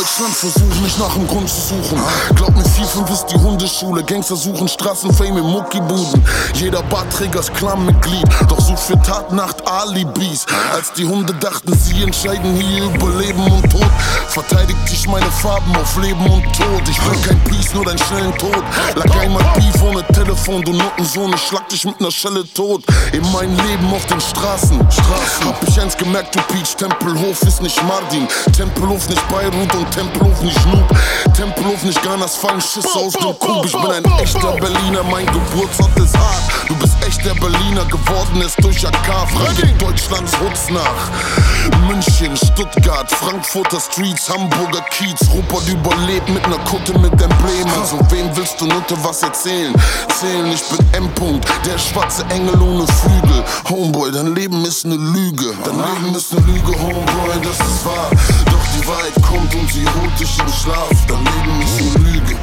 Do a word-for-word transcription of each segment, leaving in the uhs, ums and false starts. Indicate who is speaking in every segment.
Speaker 1: Deutschland versucht mich nach dem Grund zu suchen. Glaub mir, vier fünf ist die Hundeschule. Gangster suchen Straßenfame in Muckibuden. Jeder Barträger ist Clan-Mitglied, doch sucht für Tatnacht Alibis. Als die Hunde dachten, sie entscheiden hier über Leben und Tod, verteidigt ich meine Farben auf Leben und Tod. Ich will kein Peace, nur deinen schnellen Tod. Lag einmal Beef ohne Telefon, du Nuttensohn, ich schlag dich mit ner Schelle tot. In meinem Leben auf den Straßen, Straßen. Hab ich eins gemerkt, du Peach, Tempelhof ist nicht Mardin, Tempelhof nicht Beirut und Tempelhof nicht Noob, Tempelhof nicht Ghanas, fallen Schüsse aus dem Kub. Ich bin ein echter Berliner, mein Geburtsort ist hart. Du bist echter Berliner geworden, ist durch A K. Frage Deutschlands Hoods nach. München, Stuttgart, Frankfurter Streets, Hamburger Kiez. Rupert überlebt mit ner Kutte mit Emblem. Also wem willst du Nutte was erzählen? Zählen, ich bin M. -Punkt, der schwarze Engel ohne Flügel. Homeboy, dein Leben ist ne Lüge. Dein Leben ist ne Lüge, Homeboy, das ist wahr. Doch die Wahrheit kommt und sie holt dich im Schlaf. Dein Leben ist ne Lüge.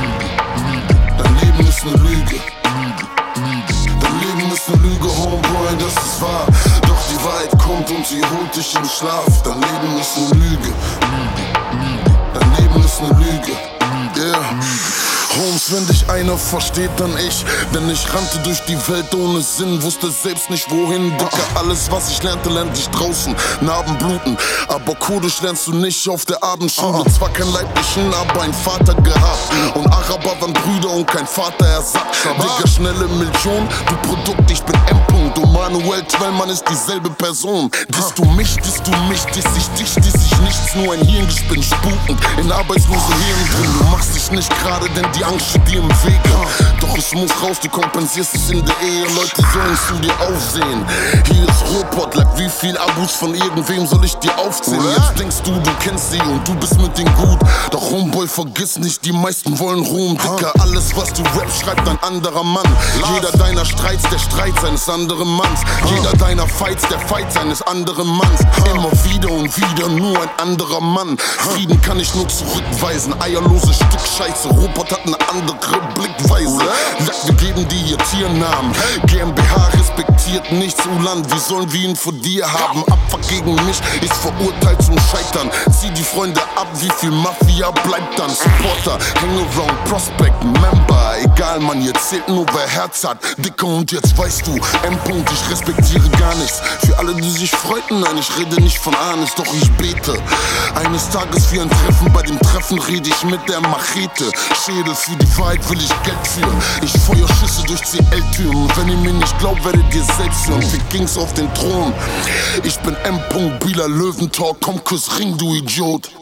Speaker 1: Dein Leben ist ne Lüge. Dein Leben ist ne Lüge, Homeboy, das ist wahr. Doch die Wahrheit kommt und sie holt dich im Schlaf. Dein Leben ist ne Lüge. Dein Leben ist ne Lüge. Yeah. Holmes, wenn dich einer versteht, dann ich. Denn ich rannte durch die Welt ohne Sinn, wusste selbst nicht wohin, Dicker. Alles, was ich lernte, lernte ich draußen. Narben bluten, aber Kurdisch lernst du nicht auf der Abendschule. Zwar kein leiblichen, aber ein Vater gehabt. Und Araber waren Brüder und kein Vaterersatz. Digga, schnelle Million, du Produkt, ich bin M. -Punkt. Und Manuel Twellmann ist dieselbe Person. Disst du mich, disst du mich, diss ich dich, diss ich nichts. Nur ein Hirngespinn, spukend in arbeitslose Hirn drin. Du machst dich nicht gerade, denn die Angst steht dir im Wege. Doch es muss raus, du kompensierst es in der Ehe. Leute sollen zu dir aufsehen. Hier ist Ruhrpott, like wie viel Abus von irgendwem soll ich dir aufzählen? Jetzt denkst du, du kennst sie und du bist mit denen gut. Doch Homeboy, vergiss nicht, die meisten wollen Ruhm. Dicker, alles was du rap, schreibt ein anderer Mann. Jeder deiner Streits, der Streit seines anderen Manns. Jeder deiner Fights, der Fight seines anderen Manns. Immer wieder und wieder nur ein anderer Mann. Frieden kann ich nur zurückweisen. Eierlose Stück Scheiße. Ruhrpott hat eine andere Blickweise. Sagt, wir geben dir hier Tiernamen. GmbH respektiert nichts, Ulan. Wie sollen wir ihn vor dir haben? Abfuck gegen mich ist verurteilt zum Scheitern. Zieh die Freunde ab, wie viel Mafia bleibt dann? Supporter, Hangaround, Prospect, Member. Egal, man, jetzt zählt nur wer Herz hat. Dicker, und jetzt weißt du, M. -Punkt, ich respektiere gar nichts. Für alle, die sich freuten, nein, ich rede nicht von Ahnes, doch ich bete. Eines Tages für ein Treffen, bei dem Treffen rede ich mit der Machete. Schädel, für die Wahrheit will ich Geld führen. Ich feuer Schüsse durch C L-Türen. Wenn ihr mir nicht glaubt, werdet ihr selbst hören. Wir ging's auf den Thron. Ich bin M. -Punkt, Bieler Löwentalk, komm, Kuss, Ring, du Idiot.